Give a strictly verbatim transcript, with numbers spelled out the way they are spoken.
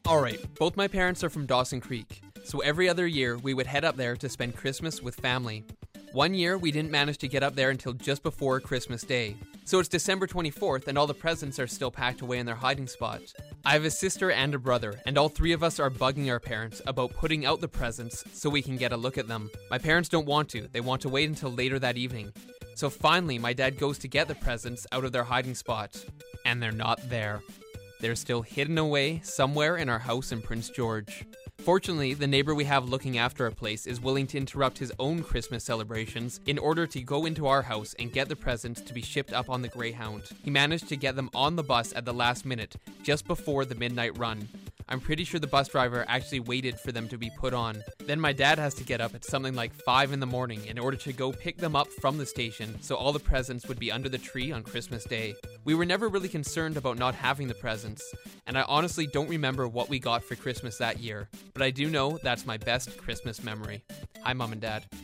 Alright, both my parents are from Dawson Creek, so every other year we would head up there to spend Christmas with family. One year we didn't manage to get up there until just before Christmas Day. So it's December twenty-fourth and all the presents are still packed away in their hiding spot. I have a sister and a brother, and all three of us are bugging our parents about putting out the presents so we can get a look at them. My parents don't want to, they want to wait until later that evening. So finally my dad goes to get the presents out of their hiding spot, and they're not there. They're still hidden away somewhere in our house in Prince George. Fortunately, the neighbor we have looking after our place is willing to interrupt his own Christmas celebrations in order to go into our house and get the presents to be shipped up on the Greyhound. He managed to get them on the bus at the last minute, just before the midnight run. I'm pretty sure the bus driver actually waited for them to be put on. Then my dad has to get up at something like five in the morning in order to go pick them up from the station so all the presents would be under the tree on Christmas Day. We were never really concerned about not having the presents, and I honestly don't remember what we got for Christmas that year, but I do know that's my best Christmas memory. Hi, Mom and Dad.